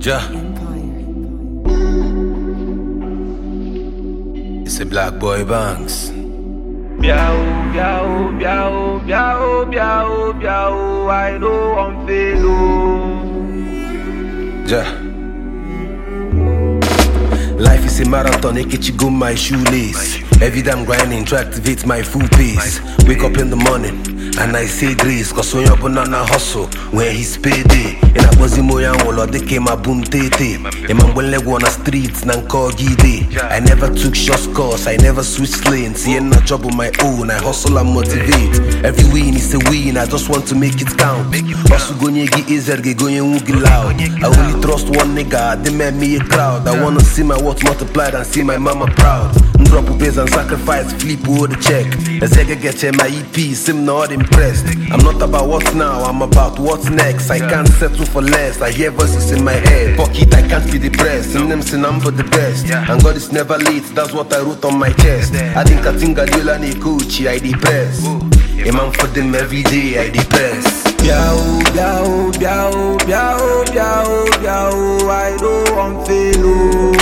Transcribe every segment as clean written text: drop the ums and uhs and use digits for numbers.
Ja. It's a Black Boy Banks. Biao, biao, biao, biao, biao, biao, I know I'm failing. Ja. Life is a marathon, Ekechigo my shoelace. Every day I'm grinding to activate my full pace. Wake up in the morning and I say grace, cause when you're banana hustle, when he's payday. In a bozimo yango, they came a boom tete. A man when leg on the streets, nan call gide. I never took shortcuts, I never switched lanes. See, ain't no job on my own, I hustle and motivate. Every win is a win, I just want to make it count. Hustle go nyegi ezerge, go nyengi loud. I only trust one nigga, they made me a crowd. I wanna see my worth multiplied and see my mama proud. Drop a base and sacrifice, flip with the check. As I get my EP, seem not impressed. I'm not about what's now, I'm about what's next. I can't settle for less, I hear voices in my head. Pocket, I can't be depressed. In them sin, I'm for the best. And God is never late, that's what I wrote on my chest. I think Diola ni Gucci, I depress. A man for them every day, I depress. Biao, biao, biao, biao, biao, biao, I know I'm failing.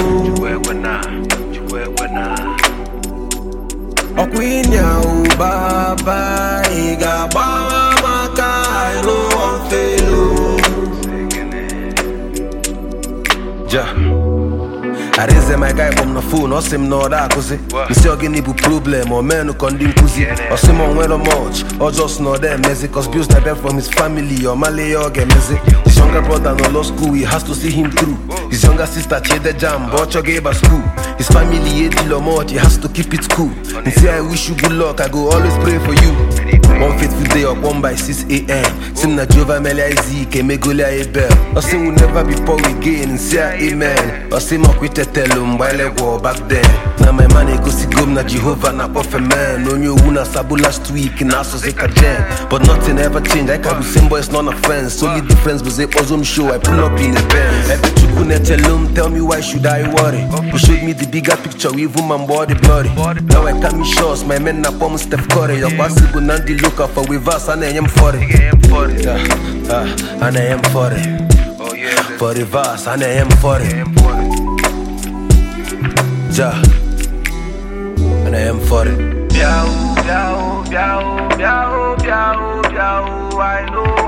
Okwinya ubaba iga bawa maka I know I'm failing. Ja. I raise my guy from the phone, or sim no that cause it. You see again a problem or man who can do pussy. Or sim on well much, or just know them messy. Cause bills not there from his family or Malay or get messy. His younger brother no law school, he has to see him through. His younger sister check the jam, but you gave her school. His family ate the more, he has to keep it cool. And say I wish you good luck, I go always pray for you. One faithful day up 1 by 6 a.m. Sim na Jova Melia Izike, Megolia Ebel. Or sim will never be poor again, and say amen. Or sim up with tell him while I go back then. Now my money go see gum na Jehovah na off a man. No new una sabu last week in Aso Zeka Jen. But nothing ever changed. I can do same boys, none offense. Only difference was a Ozum show. I pull up in the Benz. I bet you couldn't tell him, tell me why should I worry? You showed me the bigger picture, even my body blurry. Now I come in shots, my men na palm Steph Curry. Your possible Nandi looker for with us and I am for it. And I am for it. For the verse and I am for it. Ja, and I am for it. Biao, biao, biao, biao, biao, biao, I know